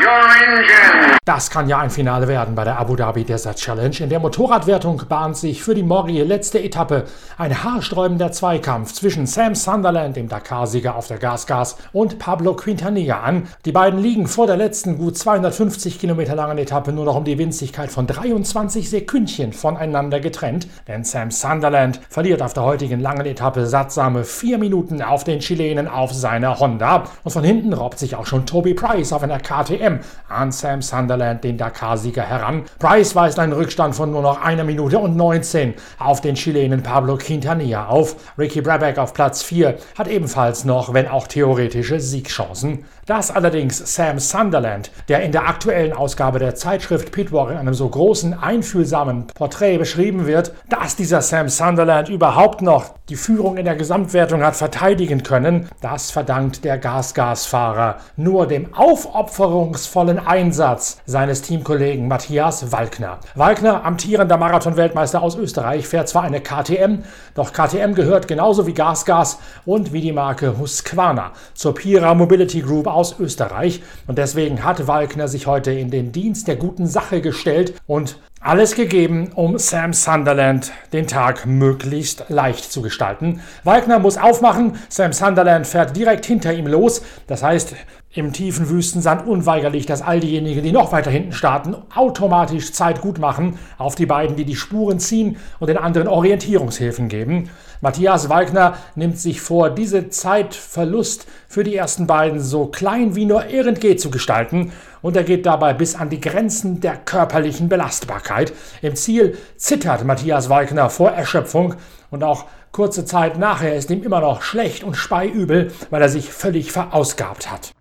your engine. Das kann ja ein Finale werden bei der Abu Dhabi Desert Challenge. In der Motorradwertung bahnt sich für die morgige letzte Etappe ein haarsträubender Zweikampf zwischen Sam Sunderland, dem Dakar-Sieger auf der Gas-Gas, und Pablo Quintanilla an. Die beiden liegen vor der letzten gut 250 Kilometer langen Etappe nur noch um die Winzigkeit von 23 Sekündchen voneinander getrennt, denn Sam Sunderland verliert auf der heutigen langen Etappe sattsame 4 Minuten auf den Chilenen auf seiner Honda. Und von hinten robbt sich auch schon Toby Price auf einer KTM an Sam Sunderland, den Dakar-Sieger, heran. Price weist einen Rückstand von nur noch 1 Minute und 19 auf den Chilenen Pablo Quintanilla auf. Ricky Brabec auf Platz 4 hat ebenfalls noch, wenn auch theoretische, Siegchancen. Dass allerdings Sam Sunderland, der in der aktuellen Ausgabe der Zeitschrift Pitwalk in einem so großen, einfühlsamen Porträt beschrieben wird, dass dieser Sam Sunderland überhaupt noch die Führung in der Gesamtwertung hat verteidigen können, das verdankt der Gas-Gas-Fahrer nur dem aufopferungsvollen Einsatz seines Teamkollegen Matthias Walkner. Walkner, amtierender Marathon-Weltmeister aus Österreich, fährt zwar eine KTM, doch KTM gehört genauso wie Gas-Gas und wie die Marke Husqvarna zur Pira Mobility Group aus Österreich, und deswegen hat Walkner sich heute in den Dienst der guten Sache gestellt und alles gegeben, um Sam Sunderland den Tag möglichst leicht zu gestalten. Walkner muss aufmachen, Sam Sunderland fährt direkt hinter ihm los. Das heißt, im tiefen Wüstensand unweigerlich, dass all diejenigen, die noch weiter hinten starten, automatisch Zeit gut machen auf die beiden, die die Spuren ziehen und den anderen Orientierungshilfen geben. Matthias Walkner nimmt sich vor, diese Zeitverlust für die ersten beiden so klein wie nur irgend geht zu gestalten, und er geht dabei bis an die Grenzen der körperlichen Belastbarkeit. Im Ziel zittert Matthias Walkner vor Erschöpfung, und auch kurze Zeit nachher ist ihm immer noch schlecht und speiübel, weil er sich völlig verausgabt hat.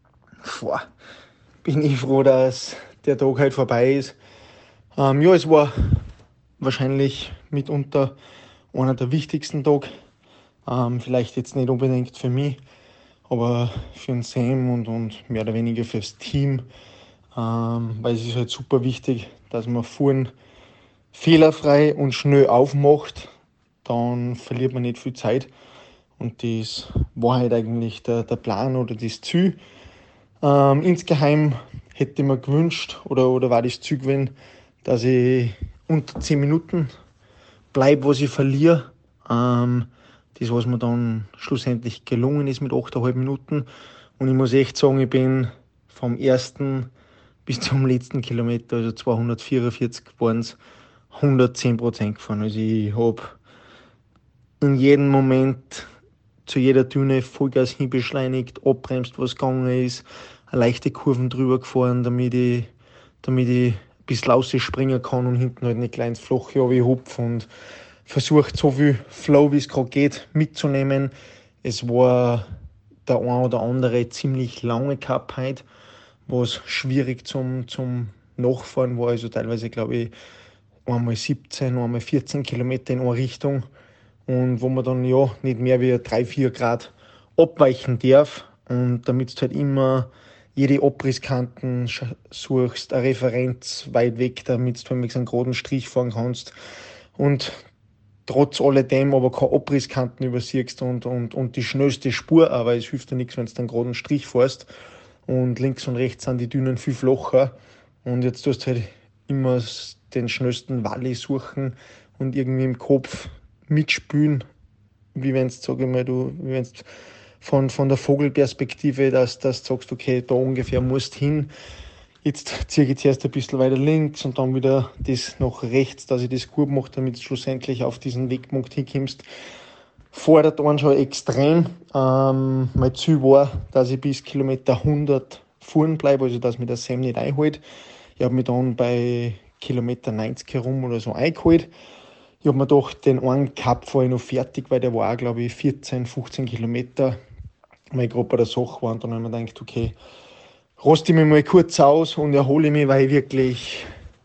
Bin ich froh, dass der Tag heute vorbei ist. Ja, es war wahrscheinlich mitunter einer der wichtigsten Tage. Vielleicht jetzt nicht unbedingt für mich, aber für den Sam und mehr oder weniger fürs Team. Weil es ist halt super wichtig, dass man Fahren fehlerfrei und schnell aufmacht. Dann verliert man nicht viel Zeit. Und das war halt eigentlich der Plan oder das Ziel. Insgeheim hätte ich mir gewünscht oder war das Ziel gewesen, dass ich unter 10 Minuten bleibe, was ich verliere. Das, was mir dann schlussendlich gelungen ist mit 8,5 Minuten. Und ich muss echt sagen, ich bin vom ersten bis zum letzten Kilometer, also 244 waren es, 110% gefahren. Also ich habe in jedem Moment zu jeder Düne Vollgas hinbeschleunigt, abbremst, was gegangen ist, leichte Kurven drüber gefahren, damit ich ein bisschen rausspringen kann und hinten halt nicht gleich ins Flache runterhupfe, und versucht, so viel Flow, wie es gerade geht, mitzunehmen. Es war der ein oder andere ziemlich lange Cup heute, was schwierig zum Nachfahren war. Also teilweise, glaube ich, einmal 17, einmal 14 Kilometer in eine Richtung. Und wo man dann ja nicht mehr wie 3-4 Grad abweichen darf. Und damit du halt immer jede Abrisskanten suchst, eine Referenz weit weg, damit du einen geraden Strich fahren kannst. Und trotz alledem aber keine Abrisskanten übersiehst und die schnellste Spur, aber es hilft dir nichts, wenn du einen geraden Strich fährst. Und links und rechts sind die Dünen viel flacher. Und jetzt tust du halt immer den schnellsten Valley suchen und irgendwie im Kopf mitspülen, wie wenn du von der Vogelperspektive, dass du sagst, okay, da ungefähr musst hin. Jetzt ziehe ich zuerst ein bisschen weiter links und dann wieder das nach rechts, dass ich das gut mache, damit du schlussendlich auf diesen Wegpunkt hinkommst. Fordert einen schon extrem. Mein Ziel war, dass ich bis Kilometer 100 fahren bleibe, also dass mich der Sam nicht einholt. Ich habe mich dann bei Kilometer 90 herum oder so eingeholt. Ich habe mir gedacht, den einen Cup fahre ich noch fertig, weil der war auch, glaube ich, 14, 15 Kilometer, weil ich gerade bei der Sache war. Und dann habe ich mir gedacht, okay, raste ich mich mal kurz aus und erhole mich, weil ich wirklich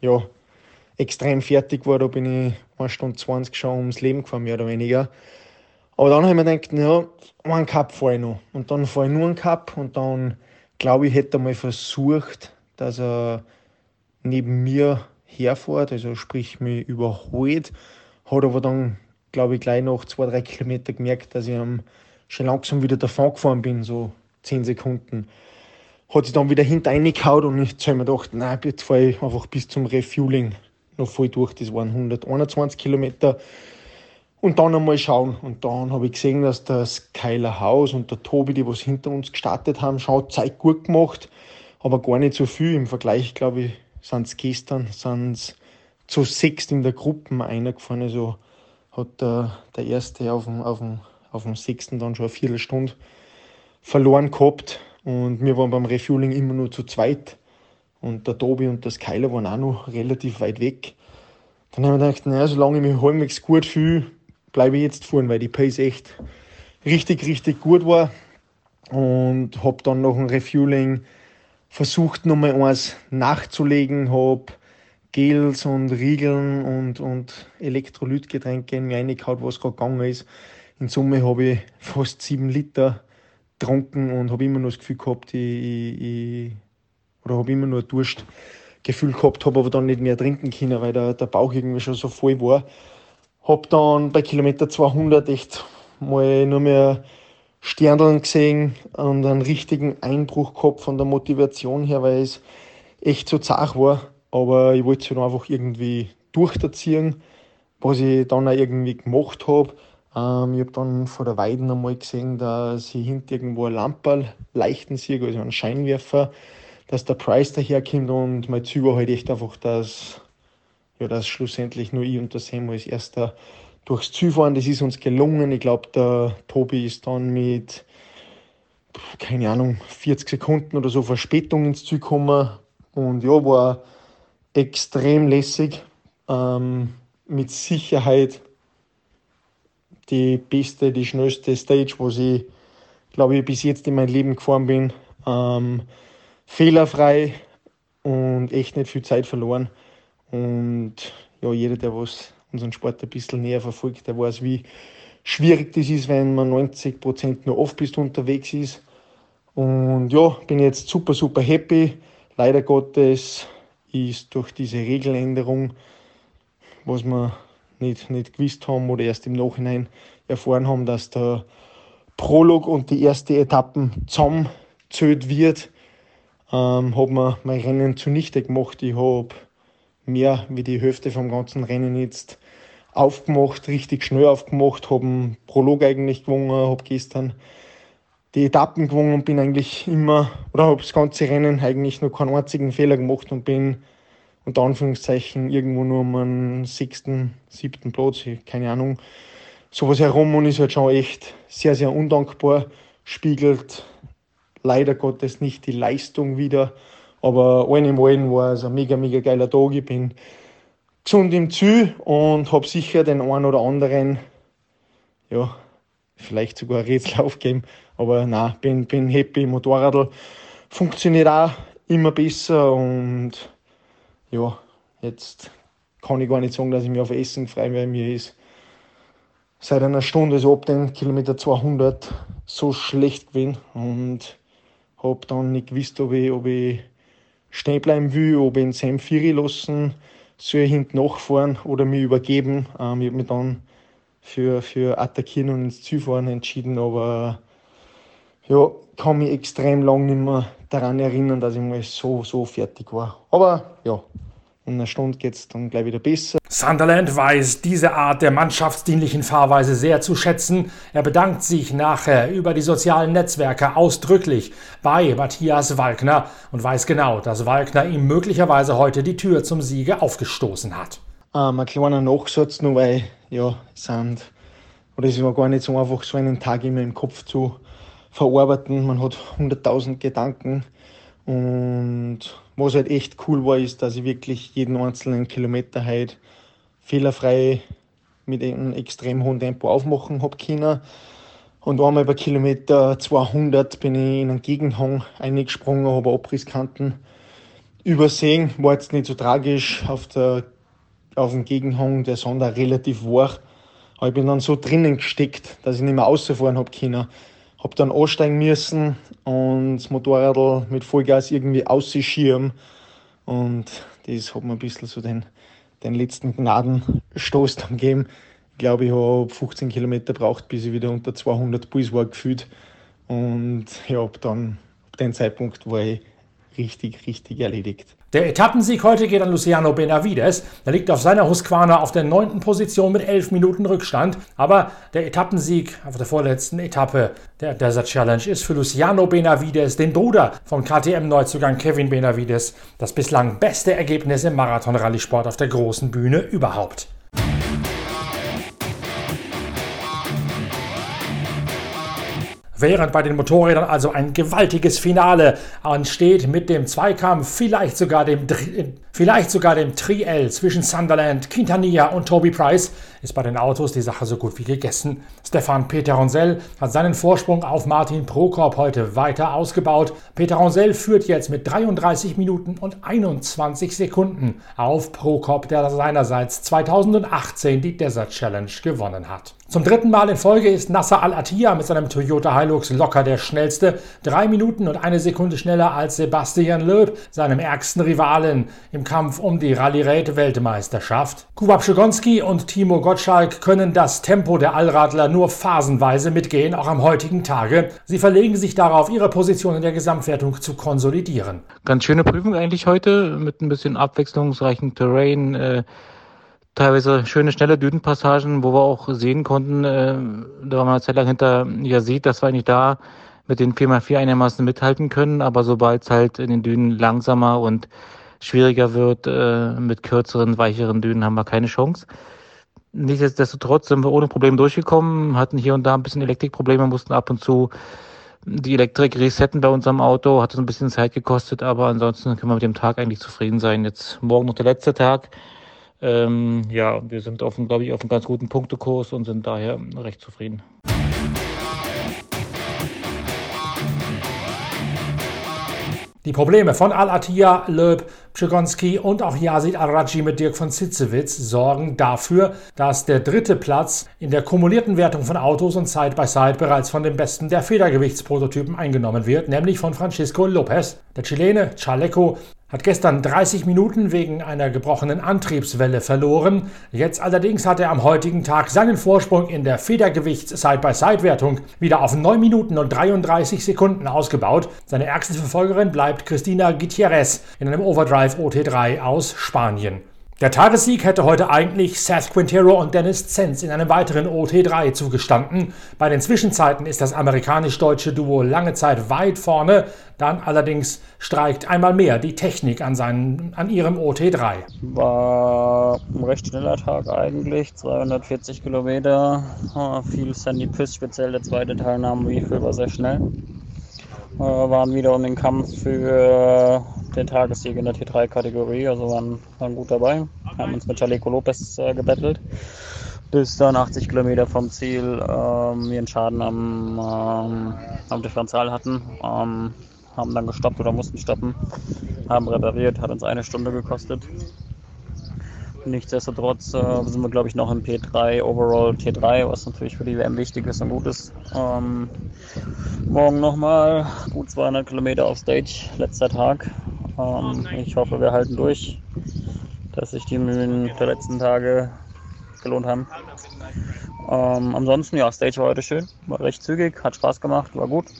extrem fertig war. Da bin ich 1 Stunde 20 schon ums Leben gefahren, mehr oder weniger. Aber dann habe ich mir gedacht, einen Cup fahre ich noch. Und dann fahre ich nur einen Cup und dann, glaube ich, hätte er mal versucht, dass er neben mir herfährt, also sprich mich überholt. Hat aber dann, glaube ich, gleich nach 2-3 Kilometern gemerkt, dass ich schon langsam wieder davon gefahren bin, so 10 Sekunden. hat sich dann wieder hinter reingehauen und ich habe mir gedacht, nein, jetzt fahre ich einfach bis zum Refueling noch voll durch. Das waren 121 Kilometer. Und dann einmal schauen. Und dann habe ich gesehen, dass das Keiler Haus und der Tobi, die was hinter uns gestartet haben, schon Zeit gut gemacht, aber gar nicht so viel. Im Vergleich, glaube ich, sind es gestern zu 6 in der Gruppe einer gefahren. Also hat der Erste auf dem 6. dann schon eine Viertelstunde verloren gehabt. Und wir waren beim Refueling immer nur zu zweit. Und der Tobi und das Keiler waren auch noch relativ weit weg. Dann habe ich gedacht, naja, solange ich mich halbwegs gut fühle, bleibe ich jetzt fahren, weil die Pace echt richtig, richtig gut war. Und habe dann nach dem Refueling versucht, nochmal eins nachzulegen, habe Gels und Riegeln und Elektrolytgetränke in mir reingehauen, was gerade gegangen ist. In Summe habe ich fast 7 Liter getrunken und habe immer noch das Gefühl gehabt, habe immer nur ein Durstgefühl gehabt, habe aber dann nicht mehr trinken können, weil der Bauch irgendwie schon so voll war. Habe dann bei Kilometer 200 echt mal nur mehr Sterneln gesehen und einen richtigen Einbruch gehabt von der Motivation her, weil es echt so zart war. Aber ich wollte es halt einfach irgendwie durchziehen, was ich dann auch irgendwie gemacht habe. Ich habe dann vor der Weiden einmal gesehen, dass ich hinter irgendwo ein Lamperl leichten sehe, also einen Scheinwerfer, dass der Price daherkommt und mein Ziel war halt echt einfach, dass schlussendlich nur ich und der Sam als erster durchs Ziel fahren. Das ist uns gelungen. Ich glaube, der Tobi ist dann mit, keine Ahnung, 40 Sekunden oder so Verspätung ins Ziel gekommen. Und ja, war extrem lässig. Mit Sicherheit die beste, die schnellste Stage, was ich, glaube ich, bis jetzt in meinem Leben gefahren bin. Fehlerfrei und echt nicht viel Zeit verloren. Und ja, jeder, der unseren Sport ein bisschen näher verfolgt, der weiß, wie schwierig das ist, wenn man 90% nur Off-Piste unterwegs ist. Und ja, bin jetzt super, super happy. Leider Gottes ist durch diese Regeländerung, was wir nicht gewusst haben oder erst im Nachhinein erfahren haben, dass der Prolog und die erste Etappen zusammengezählt wird, habe mir mein Rennen zunichte gemacht. Ich habe mehr wie die Hälfte vom ganzen Rennen jetzt aufgemacht, richtig schnell aufgemacht, habe einen Prolog eigentlich gewonnen, habe gestern die Etappen gewonnen und bin eigentlich habe das ganze Rennen eigentlich noch keinen einzigen Fehler gemacht und bin unter Anführungszeichen irgendwo nur um einen 6., 7. Platz, keine Ahnung, sowas herum und ist halt schon echt sehr, sehr undankbar, spiegelt leider Gottes nicht die Leistung wieder, aber allen im Allen war es ein mega, mega geiler Tag. Ich bin gesund im Ziel und habe sicher den einen oder anderen, ja, vielleicht sogar ein Rätsel aufgeben, aber nein, bin happy. Motorradl funktioniert auch immer besser und ja, jetzt kann ich gar nicht sagen, dass ich mich auf Essen freue, weil mir ist seit einer Stunde, so ab den Kilometer 200, so schlecht gewesen und habe dann nicht gewusst, ob ich stehen bleiben will, ob ich den Sam Firi lassen soll, hinten nachfahren oder mich übergeben. Ich habe mich dann für attackieren und ins Ziel fahren entschieden, aber ja, kann mich extrem lang nicht mehr daran erinnern, dass ich mal so fertig war. Aber ja, in einer Stunde geht es dann gleich wieder besser. Sunderland weiß diese Art der mannschaftsdienlichen Fahrweise sehr zu schätzen. Er bedankt sich nachher über die sozialen Netzwerke ausdrücklich bei Matthias Walkner und weiß genau, dass Walkner ihm möglicherweise heute die Tür zum Siege aufgestoßen hat. Ein kleiner Nachsatz nur, weil es war gar nicht so einfach, so einen Tag immer im Kopf zu verarbeiten. Man hat 100.000 Gedanken und was halt echt cool war, ist, dass ich wirklich jeden einzelnen Kilometer halt fehlerfrei mit einem extrem hohen Tempo aufmachen habe können. Und einmal bei Kilometer 200 bin ich in einen Gegenhang eingesprungen, habe Abrisskanten übersehen. War jetzt nicht so tragisch auf dem Gegenhang, der Sonder relativ war. Aber ich bin dann so drinnen gesteckt, dass ich nicht mehr rausfahren habe können. Habe dann aussteigen müssen und das Motorrad mit Vollgas irgendwie ausschieben. Und das hat mir ein bisschen so den letzten Gnadenstoß dann gegeben. Ich glaube, ich habe 15 Kilometer gebraucht, bis ich wieder unter 200 Puls war gefühlt. Und ja, ab den Zeitpunkt war ich richtig erledigt. Der Etappensieg heute geht an Luciano Benavides. Er liegt auf seiner Husqvarna auf der 9. Position mit 11 Minuten Rückstand. Aber der Etappensieg auf der vorletzten Etappe der Desert Challenge ist für Luciano Benavides, den Bruder von KTM-Neuzugang Kevin Benavides, das bislang beste Ergebnis im Marathon-Rallye-Sport auf der großen Bühne überhaupt. Während bei den Motorrädern also ein gewaltiges Finale ansteht mit dem Zweikampf, vielleicht sogar dem Triell zwischen Sunderland, Quintanilla und Toby Price, ist bei den Autos die Sache so gut wie gegessen. Stefan Peteronsel hat seinen Vorsprung auf Martin Prokop heute weiter ausgebaut. Peteronsel führt jetzt mit 33 Minuten und 21 Sekunden auf Prokop, der seinerseits 2018 die Desert Challenge gewonnen hat. Zum dritten Mal in Folge ist Nasser Al-Attiyah mit seinem Toyota Hilux locker der schnellste, 3 Minuten und 1 Sekunde schneller als Sebastian Loeb, seinem ärgsten Rivalen im Kampf um die Rallye-Weltmeisterschaft. Kuba Pszegonski und Timo Gottschalk können das Tempo der Allradler nur phasenweise mitgehen, auch am heutigen Tage. Sie verlegen sich darauf, ihre Position in der Gesamtwertung zu konsolidieren. Ganz schöne Prüfung eigentlich heute, mit ein bisschen abwechslungsreichen Terrain, teilweise schöne, schnelle Dünenpassagen, wo wir auch sehen konnten, da war man eine Zeit lang hinter Yazid, dass wir eigentlich da mit den 4x4 einigermaßen mithalten können, aber sobald es halt in den Dünen langsamer und schwieriger wird, mit kürzeren, weicheren Dünen haben wir keine Chance. Nichtsdestotrotz sind wir ohne Probleme durchgekommen, hatten hier und da ein bisschen Elektrikprobleme, mussten ab und zu die Elektrik resetten bei unserem Auto, hat uns ein bisschen Zeit gekostet, aber ansonsten können wir mit dem Tag eigentlich zufrieden sein. Jetzt morgen noch der letzte Tag. Wir sind auf einem ganz guten Punktekurs und sind daher recht zufrieden. Die Probleme von Al-Attiyah, Loeb, Pszegonski und auch Yazid Al-Rajhi mit Dirk von Zitzewitz sorgen dafür, dass der dritte Platz in der kumulierten Wertung von Autos und Side-by-Side bereits von dem besten der Federgewichtsprototypen eingenommen wird, nämlich von Francisco Lopez. Der Chilene Chaleco hat gestern 30 Minuten wegen einer gebrochenen Antriebswelle verloren. Jetzt allerdings hat er am heutigen Tag seinen Vorsprung in der Federgewichts-Side-by-Side-Wertung wieder auf 9 Minuten und 33 Sekunden ausgebaut. Seine ärgste Verfolgerin bleibt Cristina Gutierrez in einem Overdrive OT3 aus Spanien. Der Tagessieg hätte heute eigentlich Seth Quintero und Dennis Zenz in einem weiteren OT3 zugestanden. Bei den Zwischenzeiten ist das amerikanisch-deutsche Duo lange Zeit weit vorne. Dann allerdings streikt einmal mehr die Technik an ihrem OT3. War ein recht schneller Tag eigentlich, 240 Kilometer, viel Sandy Piss, speziell der zweite Teilnahme-Refill war sehr schnell. Waren wieder um den Kampf für den Tagessieg in der T3-Kategorie, also waren gut dabei. Haben uns mit Chaleco Lopez gebettelt. Bis dann 80 Kilometer vom Ziel wir einen Schaden am Differential hatten. Haben dann gestoppt oder mussten stoppen. Haben repariert, hat uns 1 Stunde gekostet. Nichtsdestotrotz sind wir, glaube ich, noch im P3, Overall T3, was natürlich für die WM wichtig ist und gut ist. Morgen nochmal gut 200 Kilometer auf Stage, letzter Tag. Ich hoffe, wir halten durch, dass sich die Mühen der letzten Tage gelohnt haben. Ansonsten, ja, Stage war heute schön, war recht zügig, hat Spaß gemacht, war gut.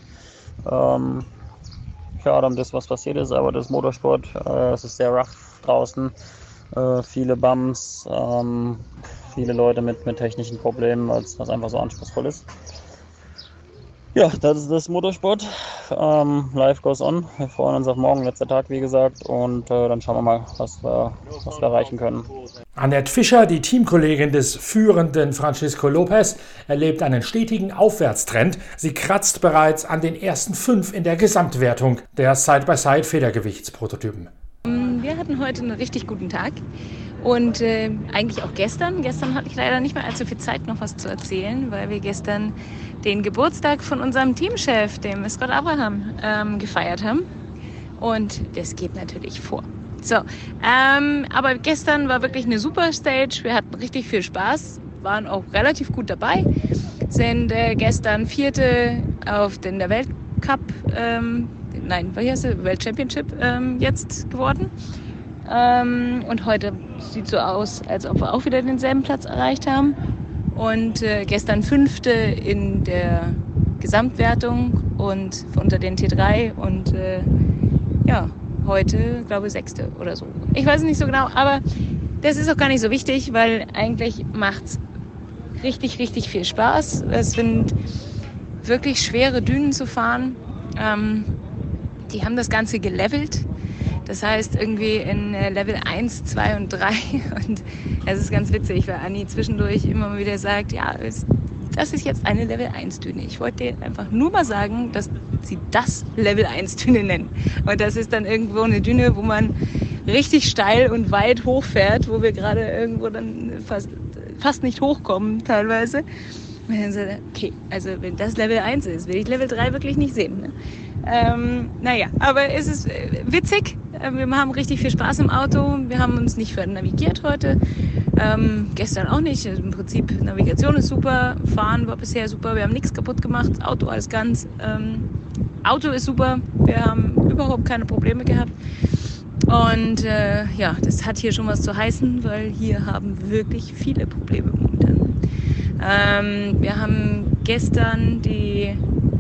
Schade um das, was passiert ist, aber das Motorsport, es ist sehr rough draußen. Viele Bumps, viele Leute mit technischen Problemen, was einfach so anspruchsvoll ist. Ja, das ist das Motorsport. Life goes on. Wir freuen uns auf morgen, letzter Tag, wie gesagt. Und dann schauen wir mal, was wir erreichen können. Annette Fischer, die Teamkollegin des führenden Francisco Lopez, erlebt einen stetigen Aufwärtstrend. Sie kratzt bereits an den ersten 5 in der Gesamtwertung der Side-by-Side-Federgewichtsprototypen. Wir hatten heute einen richtig guten Tag und eigentlich auch gestern. Gestern hatte ich leider nicht mehr allzu viel Zeit, noch was zu erzählen, weil wir gestern den Geburtstag von unserem Teamchef, dem Scott Abraham, gefeiert haben. Und das geht natürlich vor. So, aber gestern war wirklich eine super Stage. Wir hatten richtig viel Spaß, waren auch relativ gut dabei. Sind gestern Vierte in der Weltcup, Welt Championship jetzt geworden. Und heute sieht so aus, als ob wir auch wieder denselben Platz erreicht haben. Und gestern Fünfte in der Gesamtwertung und unter den T3 und heute, glaube ich, 6. oder so. Ich weiß nicht so genau, aber das ist auch gar nicht so wichtig, weil eigentlich macht's richtig, richtig viel Spaß. Es sind wirklich schwere Dünen zu fahren. Die haben das Ganze gelevelt. Das heißt irgendwie in Level 1, 2 und 3. Und es ist ganz witzig, weil Anni zwischendurch immer mal wieder sagt, ja, das ist jetzt eine Level 1 Düne. Ich wollte dir einfach nur mal sagen, dass sie das Level 1 Düne nennen. Und das ist dann irgendwo eine Düne, wo man richtig steil und weit hochfährt, wo wir gerade irgendwo dann fast nicht hochkommen teilweise. Und dann so, okay, also wenn das Level 1 ist, will ich Level 3 wirklich nicht sehen. Ne? Naja, aber es ist witzig. Wir haben richtig viel Spaß im Auto. Wir haben uns nicht vernavigiert heute. Gestern auch nicht. Im Prinzip, Navigation ist super. Fahren war bisher super. Wir haben nichts kaputt gemacht. Auto alles ganz. Auto ist super. Wir haben überhaupt keine Probleme gehabt. Und ja, das hat hier schon was zu heißen, weil hier haben wirklich viele Probleme momentan. Wir haben gestern die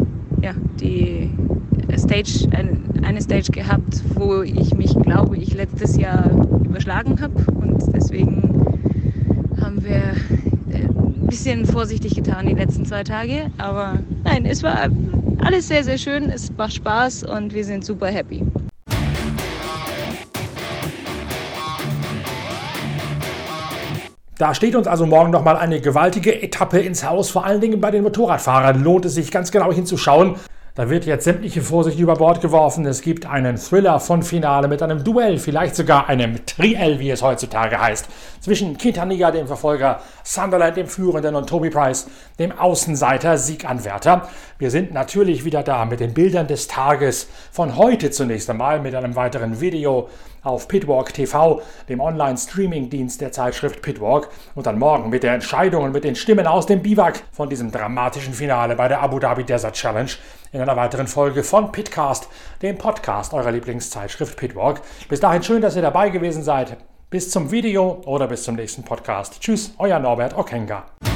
Stage, eine Stage gehabt, wo ich mich, glaube ich, letztes Jahr überschlagen habe. Und deswegen haben wir ein bisschen vorsichtig getan die letzten 2 Tage. Aber nein, es war alles sehr, sehr schön. Es macht Spaß und wir sind super happy. Da steht uns also morgen nochmal eine gewaltige Etappe ins Haus. Vor allen Dingen bei den Motorradfahrern lohnt es sich ganz genau hinzuschauen. Da wird jetzt sämtliche Vorsicht über Bord geworfen. Es gibt einen Thriller von Finale mit einem Duell, vielleicht sogar einem Triell, wie es heutzutage heißt, zwischen Quintanilla, dem Verfolger, Sunderland, dem Führenden, und Toby Price, dem Außenseiter, Sieganwärter. Wir sind natürlich wieder da mit den Bildern des Tages von heute zunächst einmal, mit einem weiteren Video auf Pitwalk TV, dem Online-Streaming-Dienst der Zeitschrift Pitwalk, und dann morgen mit der Entscheidung und mit den Stimmen aus dem Biwak von diesem dramatischen Finale bei der Abu Dhabi Desert Challenge in einer weiteren Folge von Pitcast, dem Podcast eurer Lieblingszeitschrift Pitwalk. Bis dahin schön, dass ihr dabei gewesen seid. Bis zum Video oder bis zum nächsten Podcast. Tschüss, euer Norbert Okenga.